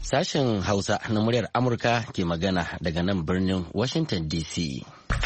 Sashen Hausa na muryar Amurka ke magana daga nan birnin Washington DC.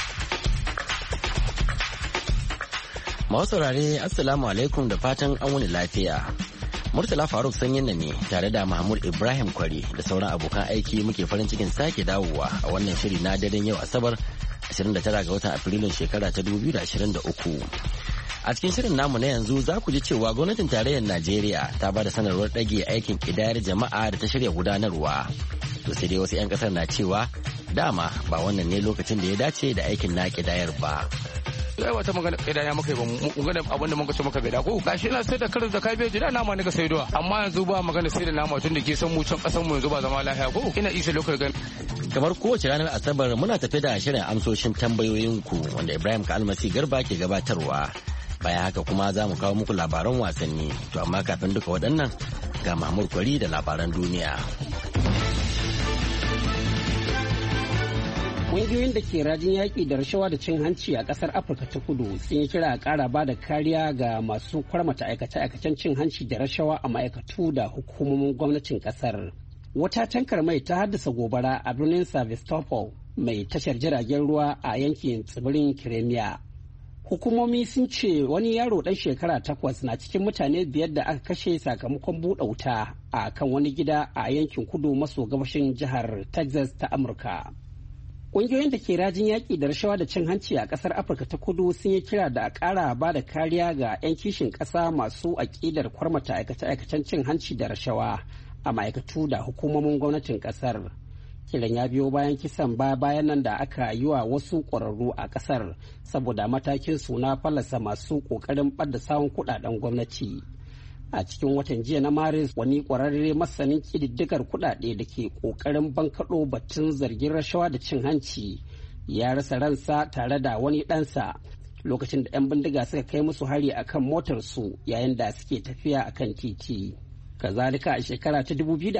Masu saurare Assalamu alaikum da fatan an wani lafiya. Murtala Faruk sanyin ne tare da Mahmud Ibrahim Kwari da sauran abokan aiki muke farin cikin sake dawowa a wannan shiri na daren yau Asabar 29 ga watan Afrilun shekara ta 2023. A cikin shirin namu na yanzu za ku ji cewa gwamnatin tarayyar Najeriya ta ba da sanarwar ɗage aikin ƙidayar jama'a da ta shirya gudanarwa. To sai dai wasu 'yan ƙasar na cewa dama ba wannan ne lokacin da ya dace da aikin na ƙidayar ba. Ai wata magana ƙidaya muka yi ba mu gane abin da muka ce muka gaida ko gashi ina sai da karin da kabeji da nama ne ga saidowa amma yanzu ba magana sai da nama tun da ke san mu can ƙasar mu yanzu ba zama lafiya ko ina isa lokacin kamar kowace ranar Asabar muna tafe da shirin amsoshin tambayoyinku wanda Ibrahim Kalmasi Garba ke gabatarwa. Bayan haka kuma za mu kawo muku labaran wasanni, to amma kafin duka waɗannan ga Mahmud Kwari da labaran duniya. Ƙungiyoyin da ke rajin yaƙi da rashawa da cin hanci a ƙasar Afirka ta Kudu sun yi kira a ƙara ba da kariya ga masu kwarmata aikace-aikacen cin hanci da rashawa a ma'aikatu da hukumomin gwamnatin ƙasar. Wata tankar mai ta haddasa gobara a birnin Sevastopol mai tashar jiragen ruwa a yankin tsibirin Crimea. Hukumomi sun ce wani yaro ɗan shekara 8 na cikin mutane 5 da aka kashe sakamakon buɗe wuta a kan wani gida a yankin kudu maso gabashin jihar Texas ta Amurka. Ƙungiyoyin da ke rajin yaƙi da rashawa da cin hanci a ƙasar Afirka ta Kudu sun yi kira da a ƙara ba da kariya ga 'yan kishin ƙasa masu aƙidar kwarmata aikace-aikacen cin hanci da rashawa a ma'aikatu da hukumomin gwamnatin ƙasar. Kiran ya biyo bayan kisan bayan nan da aka yi wa wasu ƙwararru a ƙasar saboda matakin su na fallasa masu ƙoƙarin ɓadda sawun kuɗaɗen gwamnati. A cikin watan jiya na Maris wani ƙwararre masanin ƙididdigar kuɗaɗe da ke ƙoƙarin bankaɗo batun zargin rashawa da cin hanci ya rasa ransa tare da wani ɗansa lokacin da 'yan bindiga suka kai musu hari akan motarsu yayin da suke tafiya akan titi. Kazalika a shekara ta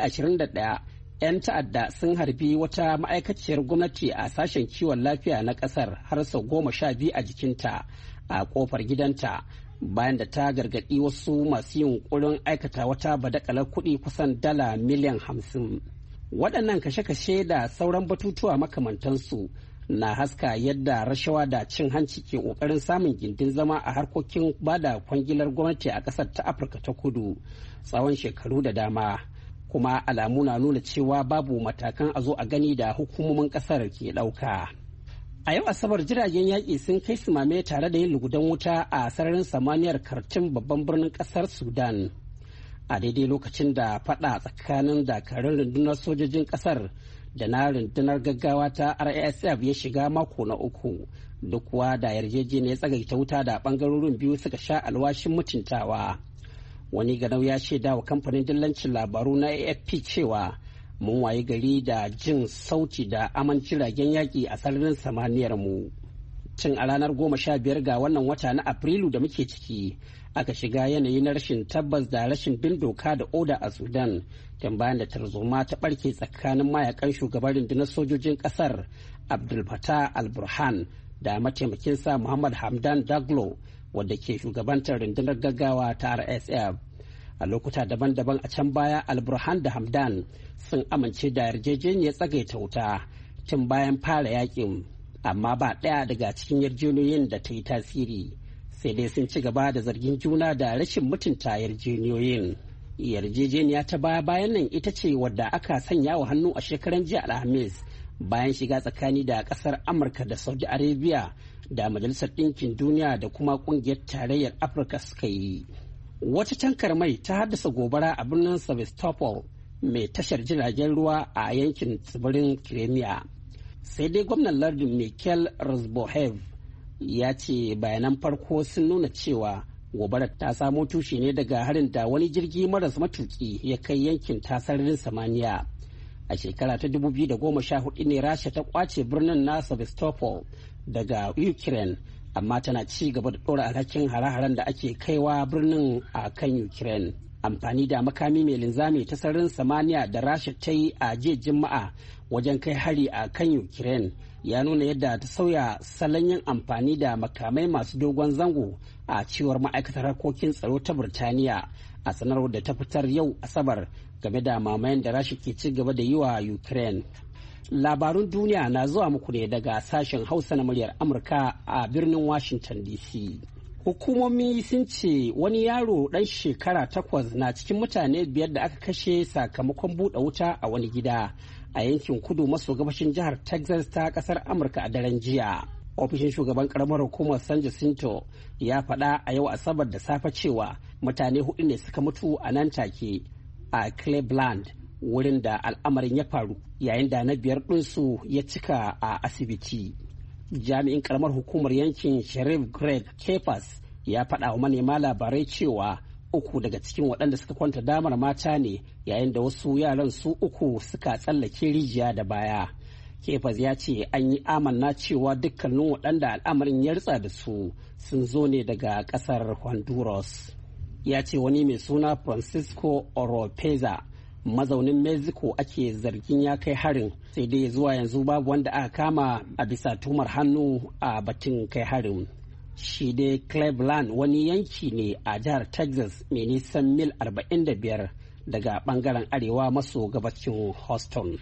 2021 'yan ta'adda sun harbi wata ma'aikaciyar gwamnati a sashen kiwon lafiya na ƙasar har sau 12 a jikinta a ƙofar gidanta. Bayan da ta gargaɗi wasu masu yunƙurin aikata wata badakalar kuɗi kusan dala miliyan 50. Waɗannan kashe-kashe da sauran batutuwa makamantansu na haska yadda rashawa da cin hanci ke ƙoƙarin samun gindin zama a harkokin bada kwangilar gwamnati a ƙasar ta Afirka ta Kudu tsawon shekaru da dama. Kuma alamu na nuna cewa babu matakan a zo a gani da hukumomin ƙasar ke ɗauka. A yau Asabar jiragen yaƙi sun kai sumame tare da yin lugudan wuta a sararin samaniyar Khartoum babban birnin ƙasar Sudan. A daidai lokacin da faɗa tsakanin dakarun rundunar sojojin ƙasar da na rundunar gaggawa ta RSF ya shiga mako na uku, duk kuwa da yarjejeniyar tsagaita wuta da ɓangarorin biyu suka sha alwashin mutuntawa. Wani ganau ya shaida wa kamfanin dillancin labaru na AFP cewa mun waye gari da jin sauti da aman jiragen yaƙi a sararin samaniyar mu. Cin a ranar 15 ga wannan wata na Afrilu da muke ciki aka shiga yanayi na rashin tabbas da rashin bin doka da oda a Sudan tun bayan da tarzoma ta ɓarke tsakanin mayakan shugaban rundunar sojojin ƙasar Abdul Fattah al-Burhan da mataimakinsa Muhammad Hamdan Daglo wadda ke shugabantar rundunar gaggawa ta RSF. A lokuta daban-daban a can baya al-Burhan da Hamdan sun amince da yarjejeniyar tsagaita wuta tun bayan fara yakin, amma ba ɗaya daga cikin yarjejeniyoyin da ta yi tasiri, sai dai sun ci gaba da zargin juna da rashin mutunta yarjejeniyoyin. Yarjejeniya ta baya-bayan nan ita ce wadda aka sanya wa hannu a shekaran jiya Alhamis bayan shiga tsakani da ƙasar Amurka da Saudi Arabia da Majalisar Ɗinkin Duniya da kuma ƙungiyar Tarayyar Afirka suka yi. Wata tankar mai ta haddasa gobara a birnin Sevastopol mai tashar jiragen ruwa a yankin tsibirin Crimea. Sai dai gwamnan lardin Mikhail Rozbohev ya ce bayanan farko sun nuna cewa gobarar ta samo tushe ne daga harin da wani jirgi maras matuki ya kai yankin sararin samaniya. A shekara ta 2014 ne Rasha ta kwace birnin na Sevastopol daga Ukraine, amma tana ci gaba da ɗora alhakin hare-haren da ake kaiwa birnin a kan Ukraine. Amfani da makami mai linzami ta sararin samaniya da Rasha ta yi a jiya Juma'a wajen kai hari a kan Ukraine ya nuna yadda ta sauya salon yin amfani da makamai masu dogon zango a cewar ma'aikatar harkokin tsaro ta Birtaniya a sanarwar da ta fitar yau Asabar game da mamayen da Rasha ke ci gaba da yi wa Ukraine. Labarun duniya na zuwa muku ne daga sashen Hausa na muryar Amurka a birnin Washington DC. Hukumomi sun ce wani yaro ɗan shekara 8 na cikin mutane 5 da aka kashe sakamakon buɗe wuta a wani gida a yankin kudu maso gabashin jihar Texas ta ƙasar Amurka a daren jiya. Ofishin shugaban karamar hukumar San Jacinto ya faɗa a yau Asabar da safe cewa mutane 4 ne suka mutu a nan take a Cleveland, wurin da al'amarin ya faru, yayin da na 5 ɗinsu ya cika a asibiti. Jami'in karamar hukumar yankin Sheriff Greg Kefas ya faɗa wa manema labarai cewa 3 daga cikin waɗanda suka kwanta damar mata ne, yayin da wasu yaran su 3 suka tsallake rijiya da baya. Kefas ya ce an yi amanna cewa dukkanin waɗanda al'amarin ya ritsa da su sun zo ne daga ƙasar Honduras. Ya ce wani mai suna Francisco Oropeza mazaunin Mexico ake zargin ya kai harin, sai dai zuwa yanzu babu wanda aka kama a bisa tumar hannu a batun kai harin. Shi dai Cleveland wani yanki ne a jihar Texas mai nisan mil 45 daga bangaren arewa maso gabacin Houston.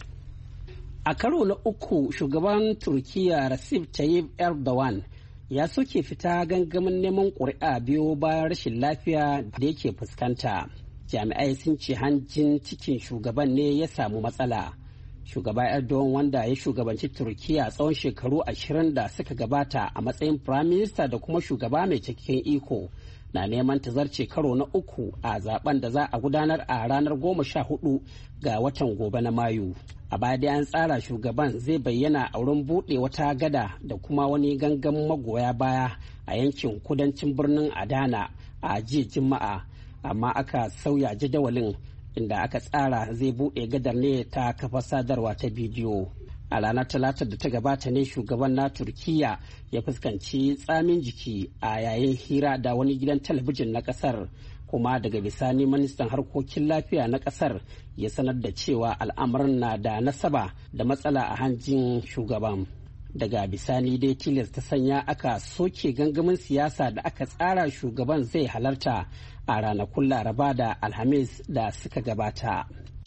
A karo na 3 shugaban Turkiyya Recep Tayyip Erdogan ya soke fita gangamin neman ƙuri'a biyo bayan rashin lafiya da yake fuskanta. Jami'ai sun ce hanjin cikin shugaban ne ya samu matsala. Shugaba Erdogan, wanda ya shugabanci Turkiyya tsawon shekaru 20 da suka gabata a matsayin Prime Minister da kuma shugaba mai cikakken iko, na neman tazarce karo na 3 a zaben da za a gudanar a ranar 14 ga watan gobe na Mayu. A baya dai an tsara shugaban zai bayyana a wurin buɗe wata gada da kuma wani gangan magoya baya a yankin kudancin birnin Adana a jiya Juma'a, amma aka sauya jadawalin inda aka tsara zai buɗe gadar ne ta kafa sadarwa ta bidiyo. A ranar Talatar da ta gabata ne shugaban na Turkiyya ya fuskanci tsamin jiki a yayin hira da wani gidan talabijin na ƙasar, kuma daga bisani ministan harkokin lafiya na ƙasar ya sanar da cewa al'amarin na da nasaba da matsala a hanjin shugaban. Daga bisani dai tilas ta sanya aka soke gangamin siyasa da aka tsara shugaban zai halarta a ranakun Laraba da Alhamis da suka gabata.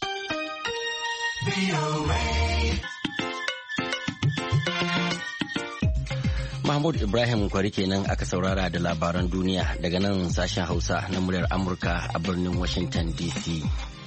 Mahmud Ibrahim Kwari kenan aka saurara da labaran duniya daga nan sashen Hausa na muryar Amurka a birnin Washington DC.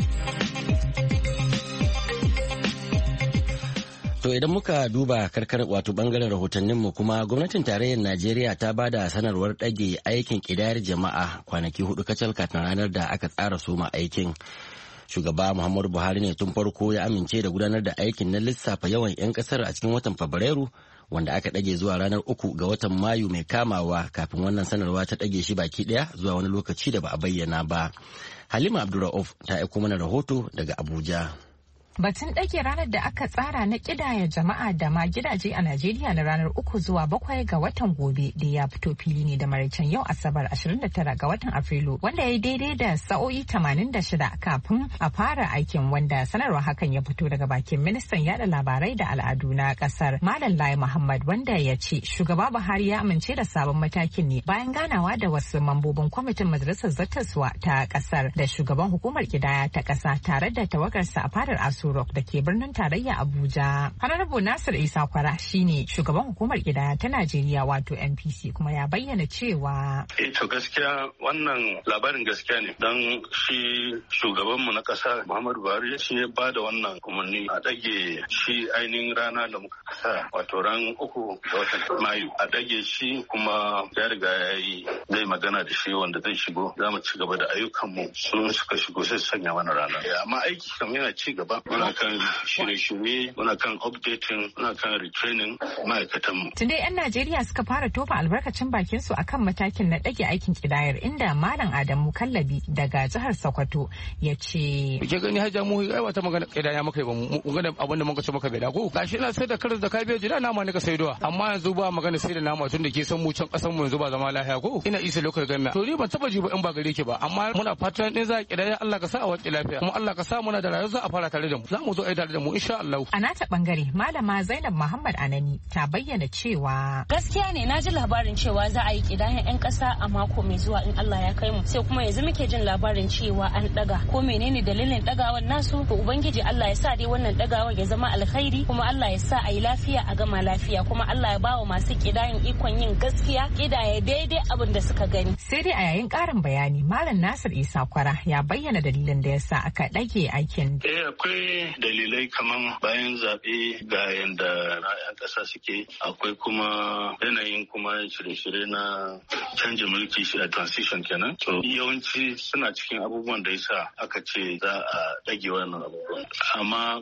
To idan muka duba karkar wato bangaren rahotanninmu kuma gwamnatin tarayyar Najeriya ta ba da sanarwar ɗage aikin ƙidayar jama'a kwanaki 4 kacal kafin ranar da aka tsara soma aikin. Shugaba Muhammadu Buhari ne tun farko ya amince da gudanar da aikin na lissafa yawan 'yan kasar a cikin watan Fabrairu, wanda aka ɗage zuwa ranar 3 ga watan Mayu mai kamawa, kafin wannan sanarwa ta ɗage shi baki ɗaya zuwa wani lokaci da ba a bayyana ba. Halima Abdulra'uf ta aiko mana rahoto daga Abuja. Batun ɗage ranar da aka tsara na ƙidaya jama'a da ma gidaje a Najeriya na ranar 3 zuwa 7 ga watan gobe da ya fito fili ne da maraicen yau Asabar 29 ga watan Afrilu, wanda ya yi daidai da sa'o'i 86 kafin a fara aikin, wanda sanarwar hakan ya fito daga bakin ministan yada labarai da al'adu na ƙasar Malam Lai Muhammad, wanda ya ce shugaba Buhari ya amince da sabon matakin ne bayan ganawa da wasu mambobin kwamitin majalisar zartaswa ta ƙasar da shugaban hukumar ƙidaya ta ƙasa tare da tawagarsa a fadar Aso Rock da ke birnin tarayya Abuja. Honorable Nasir Isa Kwara shine shugaban hukumar ƙidaya ta Najeriya wato NPC, kuma ya bayyana cewa to gaskiya wannan labarin gaskiya ne, don shi shugabanmu na ƙasa Muhammadu Buhari shi ya ba da wannan umarni a ɗage shi ainihin rana da muka kasa wato ran 3 ga watan Mayu a ɗage shi, kuma ya riga ya yi zai magana da shi wanda zai shigo, za mu ci gaba da ayyukanmu sun suka shigo sai sanya mana rana. Amma aiki kam yana ci gaba, muna kan shirye-shirye, muna kan updating, muna kan retraining ma'aikatanmu. Tun dai 'yan Najeriya suka fara tofa albarkacin bakin su akan matakin na ɗage aikin ƙidayar, inda Malam Adamu Kallabi daga jihar Sokoto ya ce. Ke gani hajja mu ai wata magana ƙidaya muka yi ba mu gane abin da muka ce muka bai da ko gashi ina sai da karas da kabeji da nama ne ka saidowa, amma yanzu ba magana sai da nama tun da ke san mu can ƙasar mu yanzu ba zama lafiya ko ina isa lokal ganna. To ni ban taba ji ba in ba gare ki ba, amma muna fatan din za a ƙidaya Allah ka sa a wace lafiya, kuma Allah ka sa muna da rayuwa za a fara tare da mu. za mu zo a yi tare da mu insha Allah. A nata bangare malama Zainab Muhammad Anani ta bayyana cewa gaskiya ne na ji labarin cewa za a yi kidayen 'yan ƙasa a mako mai zuwa in Allah ya kai mu, sai kuma yanzu muke jin labarin cewa an daga. Ko menene dalilin dagawan nasu? To ubangiji Allah ya sa dai wannan dagawan ya zama alkhairi, kuma Allah ya sa a yi lafiya a gama lafiya, kuma Allah ya bawa masu kidayen ikon yin gaskiya kidaya daidai abin da suka gani. Sai dai a yayin ƙarin bayani Malam Nasir Isa Kwara ya bayyana dalilin da yasa aka dage aikin. Akwai dalilai kaman bayan zaɓe ga yanda 'yan ƙasa suke, akwai kuma yanayin kuma shirye-shirye na canja mulki shi a transition kenan. To yawanci suna cikin abubuwan da yasa aka ce za a dage wannan abubuwan. Amma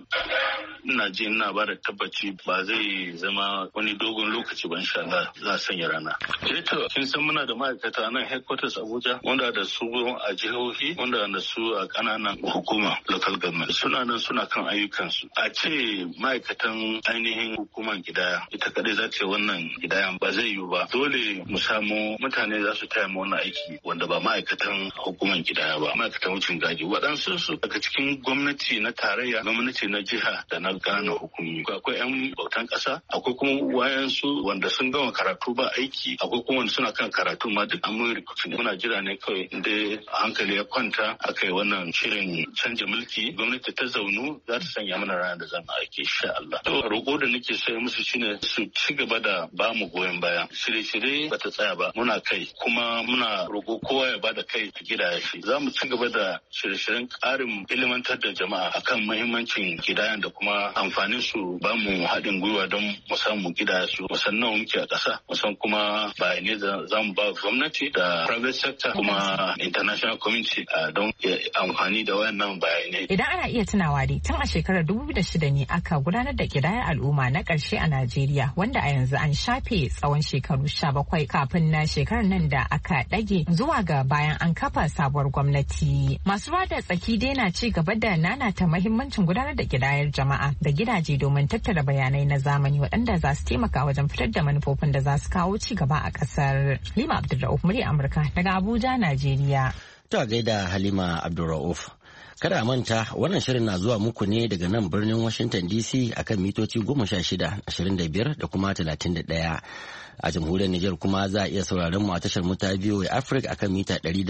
ina ba da tabbaci ba zai zama wani dogon lokaci ba, insha Allah za a sanya rana. To kin san muna da ma'aikata nan headquarters Abuja wanda da su a jihohi, wanda da su a kananan hukuma local government. Suna nan suna kan ayyukansu. A ce ma'aikatan ainihin hukuman gidaya ita kadai za ta wannan gidayan ba zai yiwu ba. Dole mu samu mutane za su taya mu wannan aiki wanda ba ma'aikatan hukuman gidaya ba, ma'aikatan wucin gadi. Waɗansu su daga cikin gwamnati na tarayya, gwamnati na jiha da na ƙananan hukumi. Akwai 'yan bautan ƙasa, akwai kuma wayansu wanda sun gama karatu ba aiki, akwai kuma wanda suna kan karatu ma duk an mun rikuci. Muna jira ne kawai inda hankali ya kwanta aka yi wannan shirin canja mulki, gwamnati ta zaunu za ta sanya mana rana da zan aiki insha Allah. To roƙo da nake so musu shine su ci gaba da ba mu goyon baya. Shirye-shirye ba ta tsaya ba, muna kai kuma muna roƙo kowa ya bada kai a gidaya shi. Za mu ci gaba da shirye-shiryen ƙarin ilimantar da jama'a akan muhimmancin gidayan da kuma amfanin su, ba mu haɗin gwiwa don mu samu gidaya su, mu san nawa muke a ƙasa, mu san kuma bayanai da za mu ba gwamnati da private sector kuma international community don amfani da wayannan bayanai. Idan ana iya tunawa dai tun a shekarar 2006 ne aka gudanar da kidayar al'umma na ƙarshe a Najeriya, wanda a yanzu an shafe tsawon shekaru 17 kafin na shekarar nan da aka ɗage zuwa ga bayan an kafa sabuwar gwamnati. Masu ruwa da tsaki dai na ci gaba da nanata mahimmancin gudanar da kidayar jama'a da gidaje domin tattara bayanai na zamani waɗanda za su taimaka wajen fitar da manufofin da za su kawo ci gaba a ƙasar. Halima Abdulra'uf, murya Amurka daga Abuja, Najeriya. To a gaida Halima Abdulra'uf. Kada a manta wannan shirin na zuwa muku ne daga nan birnin Washington DC akan mitoci 16, 25 da kuma 31. A jamhuriyar Nijar kuma za a iya sauraron mu a tashar mu ta VOA Africa akan mita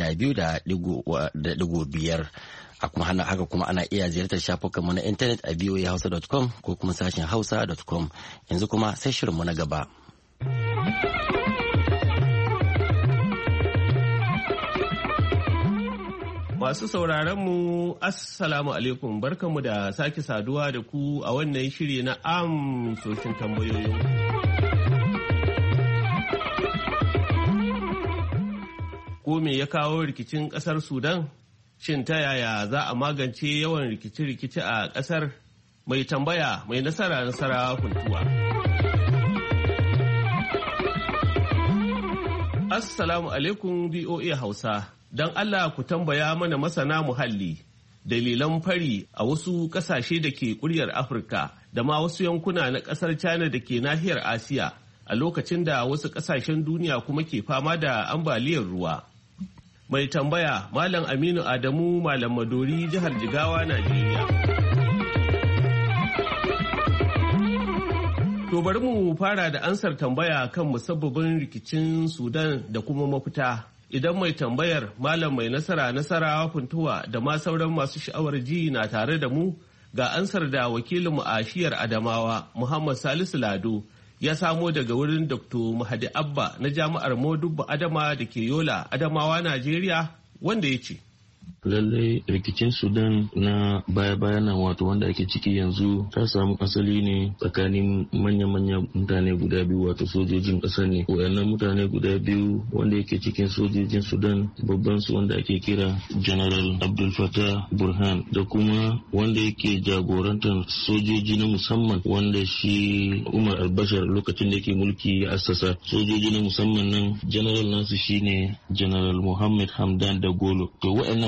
200.5. Haka kuma ana iya ziyartar shafukanmu na intanet a voahausa.com ko kuma sashen hausa.com. Yanzu kuma sai shirinmu na gaba. Masu sauraron mu Assalamu alaikum, barkanmu da sake saduwa da ku a wannan shiri na amsoshin tambayoyin. Ko me ya kawo rikicin ƙasar Sudan? Shin ta yaya za a magance yawan rikice-rikice a ƙasar? Mai tambaya mai nasara Funtuwa. Assalamu alaikum VOA Hausa. Don Allah ku tambaya mana masana muhalli dalilan fari a wasu ƙasashe da ke ƙuryar Afirka da ma wasu yankuna na ƙasar China da ke nahiyar Asiya a lokacin da wasu ƙasashen duniya kuma ke fama da ambaliyar ruwa. Mai tambaya Malam Aminu Adamu Malam Madori, jihar Jigawa, Najeriya. To bari mu fara da ansar tambaya kan musabbabin rikicin Sudan da kuma mafita. Idan mai tambayar Malam mai nasara Funtuwa da ma sauran masu sha'awar ji na tare da mu, ga ansar da wakilinmu a shiyar Adamawa Muhammad Salisu Lado ya samo daga wurin Dr. Mahadi Abba na Jami'ar Modubba Adama da ke Yola, Adamawa, Najeriya, wanda ya ce. Lallai rikicin Sudan na baya-baya nan wato wanda ake ciki yanzu ta samu asali ne tsakanin manya-manyan mutane guda biyu wato sojojin ƙasar ne. Wayannan mutane guda biyu wanda yake cikin sojojin Sudan babban su wanda ake kira General Abdul Fattah Burhan da kuma wanda yake jagorantar sojoji na musamman wanda shi Umar al-Bashir lokacin da yake mulki ya assasa. Sojoji na musamman nan general nasu shine General Mohammed Hamdan Dagolo. To wayannan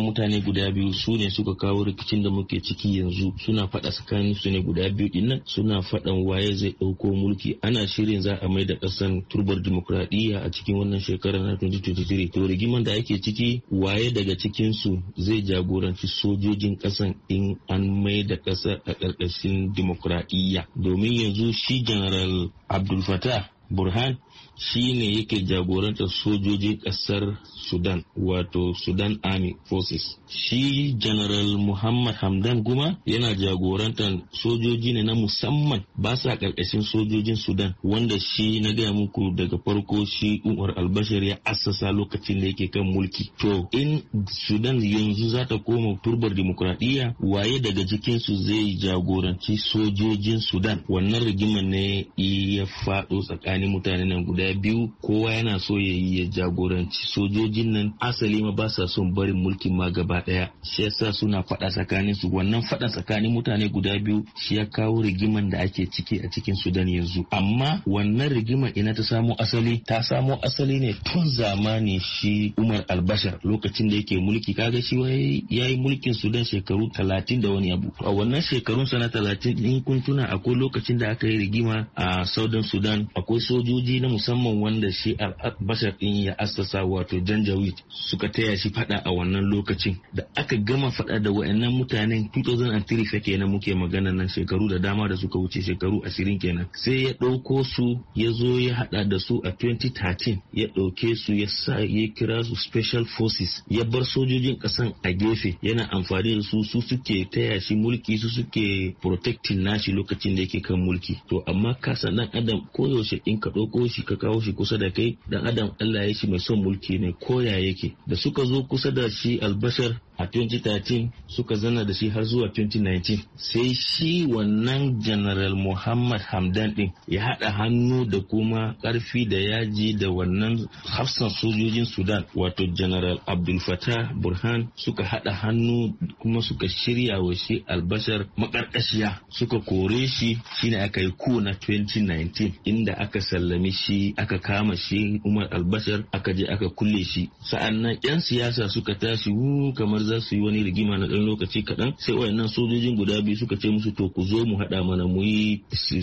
mutane guda biyu su ne suka kawo rikicin da muke ciki yanzu. Suna faɗa tsakanin su ne guda biyu dinnan, suna faɗan waye zai ɗauko mulki. Ana shirin za a mai da ƙasan turbar dimokuraɗiyya a cikin wannan shekarar na 2023. To rigiman da ake ciki, waye daga cikin su zai jagoranci sojojin ƙasan in an mai da ƙasar a ƙarƙashin dimokuraɗiyya. Domin yanzu shi General Abdul Fattah Burhan shi ne yake jagorantar sojojin ƙasar Sudan, wato Sudan Army Forces. Shi General Muhammad Hamdan Guma yana jagorantar sojoji ne na musamman, ba sa ƙarƙashin sojojin Sudan, wanda shi na gaya muku daga farko shi Umar al-Bashir ya assasa lokacin da yake kan mulki. To in Sudan yanzu za ta koma turbar dimokuraɗiyya, waye daga cikinsu zai jagoranci sojojin Sudan? Wannan rigimar ne ya faɗo tsakanin mutane nan guda biyu, kowa yana so ya jagoranci sojojin nan. Asali ma ba sa son barin mulkin ma gaba daya, shi yasa suna faɗa tsakanin su. Wannan faɗa tsakanin mutane guda biyu shi ya kawo rigiman da ake ciki a cikin Sudan yanzu. Amma wannan rigiman ina ta samo asali? Ta samo asali ne tun zamani shi Umar al-Bashir lokacin da yake mulki. Kaga shi yayi mulkin Sudan shekaru 30 da wani abu. A wannan shekarun sana 30 in kun tuna, akwai lokacin da aka yi rigima a Southern Sudan, akwai sojoji na musamman wanda shi al-Bashir din ya assasa, wato Janjaweed, suka taya shi fada a wannan lokacin. Da aka gama fada da wayannan mutanen 2003 fa kenan muke magana nan, shekaru da dama da suka wuce, shekaru 20 kenan. Sai ya dauko su ya zo ya hada da su a 2013, ya dauke su ya sa ya kira su Special Forces, ya bar sojojin kasan a gefe, yana amfani da su suke taya shi mulki, su suke protecting nashi lokacin da yake kan mulki. To amma ka san dan adam koyaushe in ka dauko shi ka kawo shi kusa da kai, dan adam Allah ya shi mai son mulki ne koya yake. Da suka zo kusa da shi al-Bashir a 2013 suka zana da shi har zuwa 2019, sai shi wannan General Muhammad Hamdan din ya haɗa hannu da kuma ƙarfi da yaji da wannan hafsan sojojin Sudan, wato General Abdul Fattah Burhan, suka haɗa hannu kuma suka shirya wa shi al-Bashir maƙarƙashiya, suka kore shi. Shine aka yi ku na 2019 inda aka sallami shi, aka kama shi Umar al-Bashir, aka je aka kulle shi. Sa'annan 'yan siyasa suka tashi kamar za su yi wani rigima na ɗan lokaci kaɗan, sai wayannan sojojin guda biyu suka ce musu to ku zo mu haɗa mana mu yi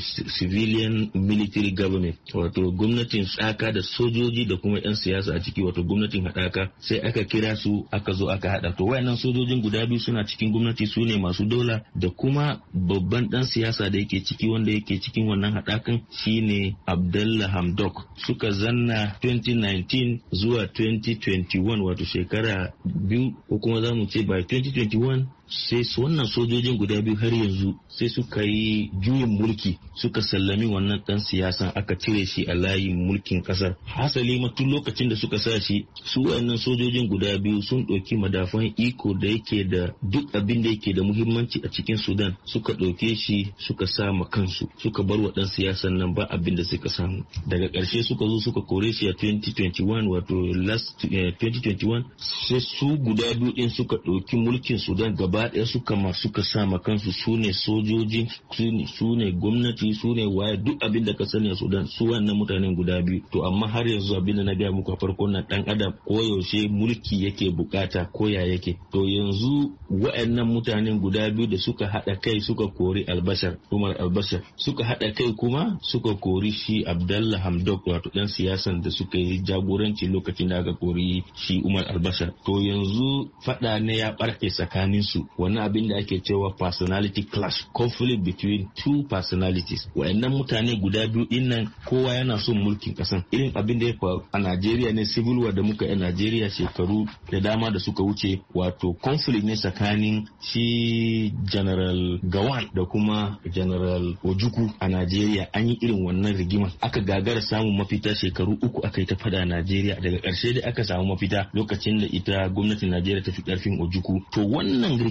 civilian military government, wato gwamnatin tsaka da sojoji da kuma 'yan siyasa a ciki, wato gwamnatin haɗaka. Sai aka kira su aka zo aka haɗa. To wayannan sojojin guda biyu suna cikin gwamnati, su ne masu dola, da kuma babban ɗan siyasa da yake ciki, wanda yake cikin wannan haɗakan shine Abdullah Hamdok. Suka zanna 2019 zuwa 2021, wato shekara biyu, ko kuma za mu ce by 2021 sai wannan sojojin guda biyu har yanzu sai suka yi juyin mulki, suka sallami wannan dan siyasan, aka cire shi a layin mulkin kasar. Hasali ma tun lokacin da suka sa shi, su wayannan sojojin guda biyu sun ɗauki madafan iko da yake da duk abin da yake da muhimmanci a cikin Sudan, suka ɗauke shi suka sa ma kansu, suka bar wa dan siyasan nan ba abin da suka samu. Daga ƙarshe suka zo suka kore shi a 2021, wato last 2021, sai su guda biyu din suka ɗauki mulkin Sudan gaba ɗaya, suka sa ma kansu, su ne sojoji, su ne gwamnati, su ne waye, duk abin da ka sani a Sudan, su wannan mutanen guda biyu. To amma har yanzu abin da na gaya muku a farkon nan, dan adam koyaushe mulki yake bukata, koya yake. To yanzu wa'annan mutanen guda biyu da suka haɗa kai suka kori al-Bashir, Umar al-Bashir, suka haɗa kai kuma suka kori shi Abdullah Hamdok, wato ɗan siyasan da suka yi jagoranci lokacin da aka kori shi Umar al-Bashir. To yanzu faɗa ne ya ɓarke tsakanin su, wannan abin da ake cewa personality clash, conflict between two personalities. Wa'annan mutane guda biyu din nan kowa yana son mulkin kasan. Irin abin da ya faru a Najeriya ne, civil war da muka yi a Najeriya shekaru da dama da suka wuce, wato conflict ne tsakanin shi General Gawan da kuma General Ojukwu a Najeriya. An yi irin wannan rigima, aka gagara samun mafita, shekaru 3 aka yi ta fada a Najeriya. Daga ƙarshe dai aka samu mafita lokacin da ita gwamnatin Najeriya ta fi ƙarfin Ojukwu. To wannan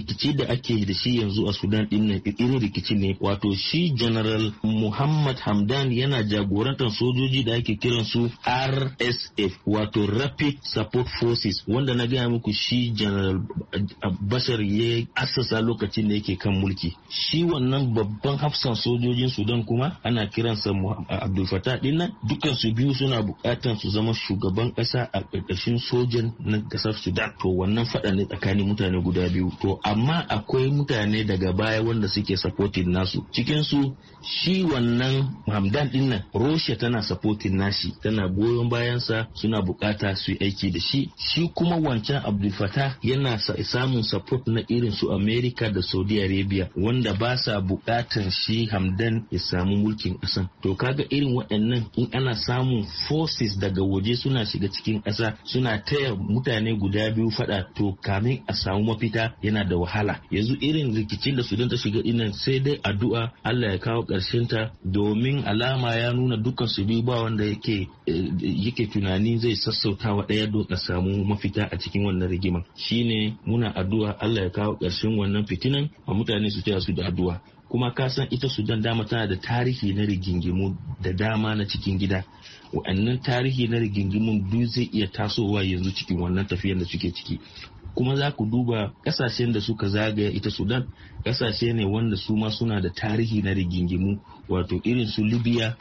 rikici da ake da shi yanzu a Sudan din nan irin rikici ne, wato shi General Muhammad Hamdan yana jagorantar sojoji da ake kiran su RSF, wato Rapid Support Forces, wanda na gaya muku shi General Bashar ya assasa lokacin da yake kan mulki. Shi wannan babban hafsan sojojin Sudan kuma ana kiransa Abdul Fattah din nan, dukkan su biyu suna bukatar su zama shugaban kasa a ƙarƙashin sojan na kasar Sudan. To wannan faɗa ne tsakanin mutane guda biyu. To amma akwai mutane daga baya wanda suke supporting nasu. Cikin su shi wannan Hamdan din nan, Russia tana supporting nashi, tana goyon bayansa, suna bukata su yi aiki da shi. Shi kuma wancan Abdul Fattah yana samun support na irin su America da Saudi Arabia, wanda ba sa bukatan shi Hamdan ya samu mulkin ƙasan. To kaga irin waɗannan in ana samun forces daga waje suna shiga cikin ƙasa suna taya mutane guda biyu faɗa, to kamin a samu mafita yana da wahala. Yanzu irin rikicin da Sudan ta shiga dinnan sai dai addu'a Allah ya kawo ƙarshen ta, domin alama ya nuna dukkan su biyu ba wanda yake tunani zai sassauta wa ɗaya don a samu mafita a cikin wannan rigima. Shine muna addu'a Allah ya kawo ƙarshen wannan fitinan, a mutane su taya su da addu'a. Kuma ka san ita Sudan dama tana da tarihi na rigingimu da dama na cikin gida. Wa'annan tarihi na rigingimun duk zai iya tasowa yanzu cikin wannan tafiyar da suke ciki. Kuma za ku duba kasashen da suka zagaya ita Sudan, kasashe ne wanda su ma suna da tarihi na rigingimu, wato irin su Libya,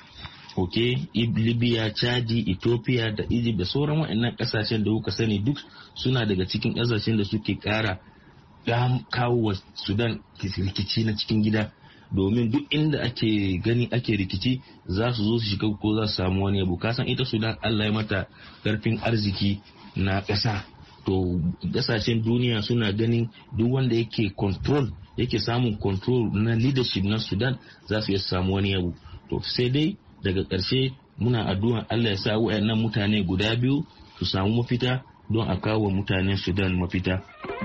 Libya, Chadi, Ethiopia da Egypt da sauran wa'annan kasashen da kuka sani duk suna daga cikin kasashen da suke kara kawo wa Sudan rikici na cikin gida, domin duk inda ake gani ake rikici za su zo su shiga ko za su samu wani abu. Kasan ita Sudan Allah ya mata karfin arziki na ƙasa, to ƙasashen duniya suna ganin duk wanda yake samun control na leadership na Sudan za su iya samu wani abu. To sai dai daga ƙarshe muna addu'a Allah ya sa wayannan mutane guda biyu su samu mafita don a kawo mutanen Sudan mafita.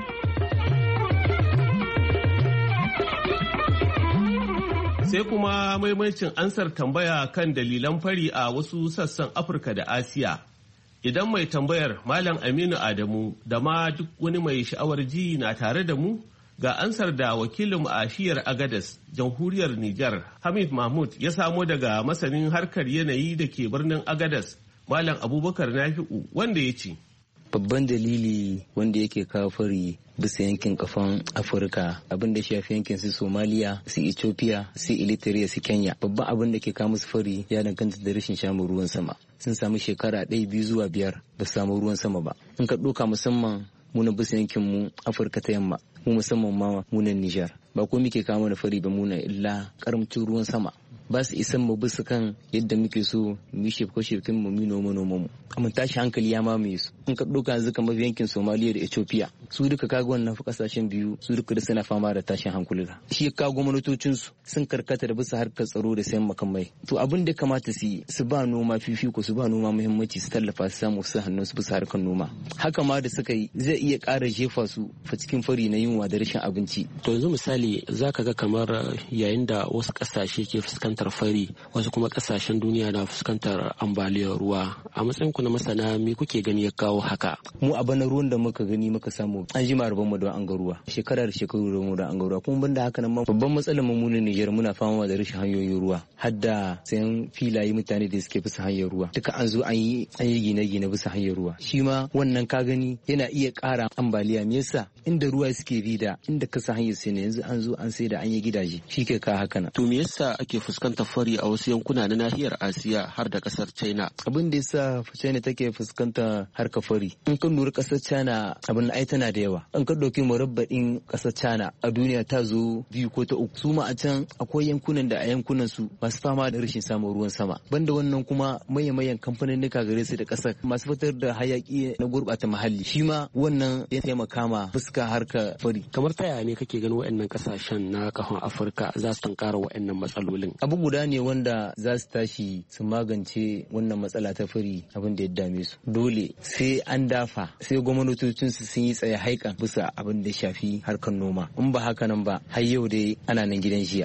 Sai kuma maimacin ansar tambaya kan dalilan fari a wasu sassan Afirka da Asiya. Idan mai tambayar Malam Aminu Adamu da ma duk wani mai sha'awar ji na tare da mu, ga ansar da wakilin a shiyar Agadez, jamhuriyar Nijar, Hamid Mahmud ya samo daga masanin harkar yanayi da ke birnin Agadez, Malam Abubakar Nafi'u, wanda ya ce. Babban dalili wanda yake kawo fari bisa yankin kafan Afirka, abin da shafi yankin su Somalia, su Ethiopia, su Eritrea, su Kenya. Babban abin da ke kawo musu fari ya danganta da rashin samun ruwan sama. Sun samu shekara 1, 2 zuwa 5 ba su samu ruwan sama ba. In ka ɗauka musamman muna bisa yankin mu Afirka ta yamma, mu musamman ma munan Nijar. Ba ko muke kawo mana fari ba muna illa karamcin ruwan sama. Ba su isan mu bisa kan yadda muke so mu yi shefko-shefkin mu noma mu. Amma tashi hankali ya mamaye su. In ka ɗauka yanzu kamar yankin Somalia da Ethiopia, su duka kaga wannan kasashen biyu su duka da suna fama da tashin hankula. Shi ya kago gwamnatocin su sun karkata da bisa harkar tsaro da sayan makamai. To abin da kamata su yi, su ba noma fifiko, su ba noma muhimmanci, su tallafa su samu su hannun su bisa harkar noma. Haka ma da suka yi zai iya ƙara jefa su fa cikin fari na yunwa da rashin abinci. To yanzu misali zaka ga kamar yayin da wasu ƙasashe ke fuskantar fari, wasu kuma ƙasashen duniya na fuskantar ambaliyar ruwa. A matsayin ku na masana me kuke gani ya kawo haka? Mu a bana ruwan da muka gani muka samu an jima rabon mu don an ga ruwa, shekara da shekaru da mu da an ga ruwa. Kuma banda haka nan babban matsalar mu ne Nijar, muna fama da rashin hanyoyin ruwa, hadda sayan filaye mutane da suke bisa hanyar ruwa. Duka an zo an yi gine-gine bisa hanyar ruwa. Shi ma wannan ka gani yana iya ƙara ambaliya. Me yasa? Inda ruwa suke bi da inda kasa hanyar sai ne yanzu an zo an sai da an yi gidaje, shi ke ka haka nan. To me yasa ake fuskantar fari a wasu yankuna na nahiyar Asiya har da kasar China? Abin da yasa China take fuskanta harka fari, in ka lura kasar China abin ai tana da yawa. In ka dauki murabba'in kasar China a duniya ta zo 2 ko ta 3. Su ma a can akwai yankunan da a yankunan su masu fama da rashin samun ruwan sama. Banda wannan kuma mayan kamfaninnika gare su da kasar masu fitar da hayaki na gurbata muhalli. Shi ma wannan ya taimaka ma fuska harka fari. Kamar ta yaya ne kake ganin waɗannan kasashen na kahon Afirka za su tankara waɗannan matsalolin? Abu guda ne wanda za su tashi su magance wannan matsala ta fari, abin da ya dame su. Dole sai an dafa, sai gwamnatocin su sun yi tsaye haikan bisa abin da ya shafi harkar noma. In ba haka nan ba har yau dai ana nan gidan jiya.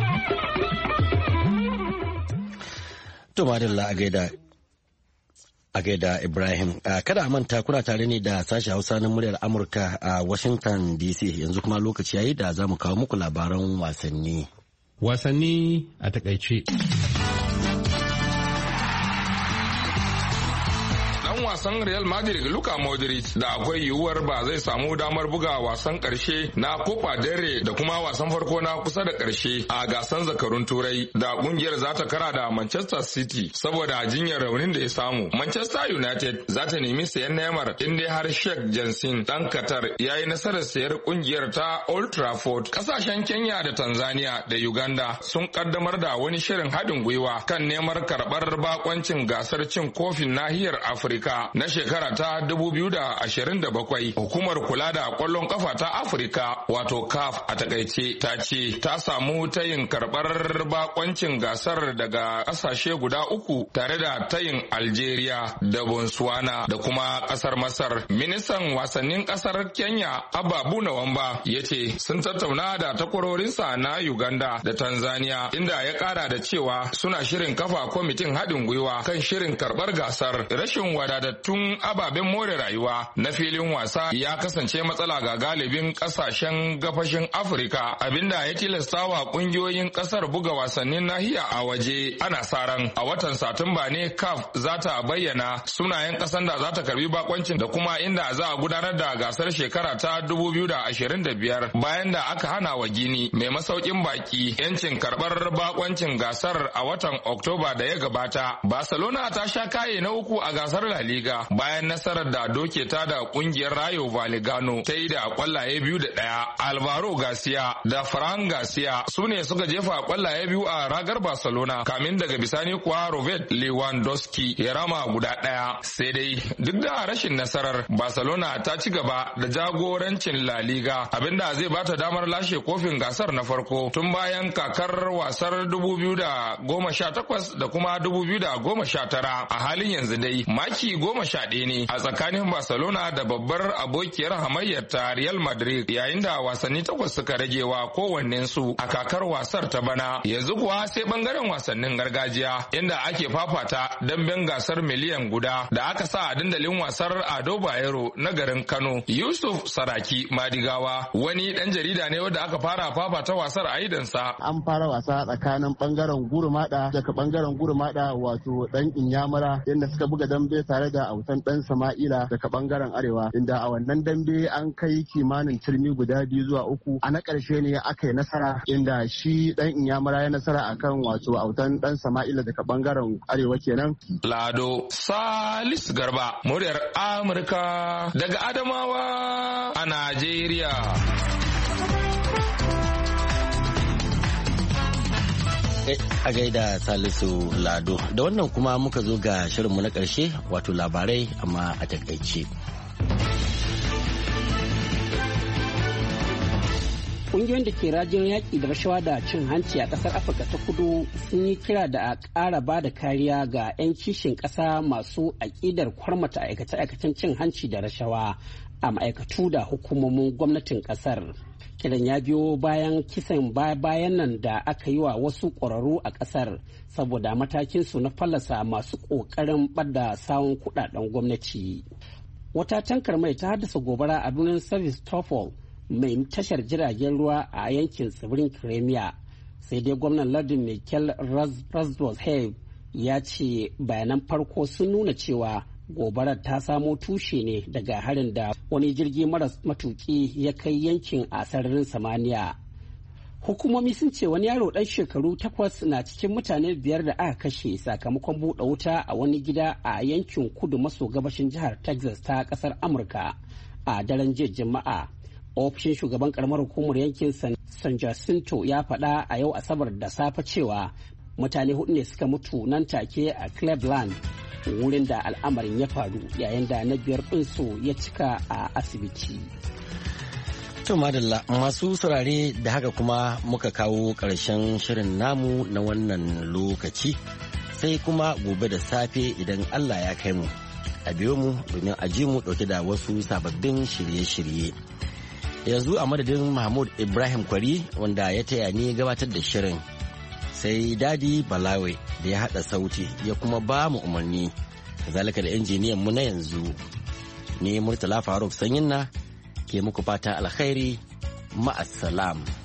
To madalla a gaida A gaida Ibrahim, kada a manta kuna tare ne da sashen Hausa na muryar Amurka a Washington DC, yanzu kuma lokaci yayi da za mu kawo muku labaran wasanni. Wasanni a takaice. Wasan Real Madrid Luka Modric da akwai yiwuwar ba zai samu damar buga wasan karshe na Copa del Rey da kuma wasan farko na kusa da karshe a gasan zakarun Turai da kungiyar za ta kara da Manchester City saboda jinyar raunin da ya samu. Manchester United za ta nemi sayan Neymar inda har Sheikh Jansin dan Qatar ya yi nasarar sayar kungiyar ta Old Trafford. Kasashen Kenya da Tanzania da Uganda sun kaddamar da wani shirin haɗin gwiwa kan neman karɓar bakoncin gasar cin kofin nahiyar Afirka na shekara ta 2027. Hukumar kula da kwallon kafa ta Afirka wato CAF a takaice ta ce ta samu tayin karbar bakoncin gasar daga kasashe guda uku tare da tayin Algeria da Botswana da kuma kasar Masar. Ministan wasannin kasar Kenya Abba Nawamba ya ce sun tattauna da takwarorinsa na Uganda da Tanzania inda ya kara da cewa suna shirin kafa kwamitin haɗin gwiwa kan shirin karbar gasar. Rashin wadatattun ababen more rayuwa na filin wasa ya kasance matsala ga galibin kasashen gabashin Afirka, abinda ya tilasta wa kungiyoyin kasar buga wasannin nahiya a waje. Ana sa ran a watan Satumba ne CAF za ta bayyana sunayen kasan da za ta karbi bakoncin da kuma inda za a gudanar da gasar shekara ta 2025 bayan da aka hana wa Gini mai masaukin baki yancin karbar bakoncin gasar a watan Oktoba da ya gabata. Barcelona ta sha kaye na uku a gasar La Liga bayan nasarar da doke ta da kungiyar Rayo Vallecano ta yi da kwallaye 2-1. Alvaro Garcia da Fran Garcia su ne suka jefa kwallaye 2 a ragar Barcelona, kamin daga bisani kuwa Robert Lewandowski ya rama guda 1. Sai dai duk da rashin nasarar, Barcelona ta ci gaba da jagorancin La Liga, abinda zai bata damar lashe kofin gasar na farko tun bayan kakar wasar 2018 da kuma 2019. A halin yanzu dai maki 11 ne a tsakanin Barcelona da babbar abokiyar hamayyar ta Real Madrid, yayin da wasanni 8 suka ragewa kowannensu a kakar wasar ta bana. Yanzu kuwa sai bangaren wasannin gargajiya inda ake fafata damben gasar miliyan guda da aka sa a dandalin wasar Ado Bayero na garin Kano. Yusuf Saraki Madigawa wani dan jarida ne wanda aka fara fafata wasar a idansa. An fara wasa tsakanin bangaren Gurumada daga bangaren Gurumada wato dan Inyamura inda suka buga dambe tare da autan dan Sama'ila daga bangaren Arewa, inda a wannan dambe an kai kimanin turmi guda 2 zuwa 3. A na ƙarshe ne aka yi nasara inda shi dan Inyamura ya nasara akan wato autan dan Sama'ila daga bangaren Arewa kenan. Lado Salis Garba, muryar Amurka daga Adamawa a Najeriya. A gaida Salisu Lado, da wannan kuma muka zo ga shirinmu na ƙarshe, wato labarai amma a takaice. Ƙungiyoyin da ke rajin yaƙi da rashawa da cin hanci a ƙasar Afirka ta Kudu sun yi kira da a ƙara ba da kariya ga 'yan kishin ƙasa masu aƙidar kwarmata aikace-aikacen cin hanci da rashawa a ma'aikatu da hukumomin gwamnatin ƙasar. Kiran ya biyo bayan kisan bayan nan da aka yi wa wasu ƙwararru a ƙasar saboda matakinsu na fallasa masu ƙoƙarin ɓadda sawun kuɗaɗen gwamnati. Wata tankar mai ta haddasa gobara a birnin Sevastopol mai tashar jiragen ruwa a yankin tsibirin Crimea, sai dai gwamnan lardin Michael Razvozhev ya ce bayanan farko sun nuna cewa gobarar ta samo tushe ne daga harin da wani jirgi maras matuki ya kai yankin a sararin samaniya. Hukumomi sun ce wani yaro ɗan shekaru 8 na cikin mutane 5 da aka kashe sakamakon buɗe wuta a wani gida a yankin kudu maso gabashin jihar Texas ta ƙasar Amurka a daren jiya Juma'a. Ofishin shugaban karamar hukumar yankin San Jacinto ya faɗa a yau Asabar da safe cewa mutane 4 ne suka mutu nan take a Cleveland, wurin da al'amarin ya faru, yayin da na 5 ɗinsu ya cika a asibiti. To madalla masu saurare, da haka kuma muka kawo ƙarshen shirin namu na wannan lokaci, sai kuma gobe da safe idan Allah ya kai mu a biyo mu domin a ji mu ɗauke da wasu sababbin shirye-shirye. Yanzu a madadin Mahmud Ibrahim Kwari wanda ya taya ni gabatar da shirin, sai Dadi Balawe da ya haɗa sauti ya kuma ba mu umarni, kazalika da injiniyan mu na yanzu. Ni Murtala Faruk Sanyinna ke muku fata alkhairi, ma'assalam.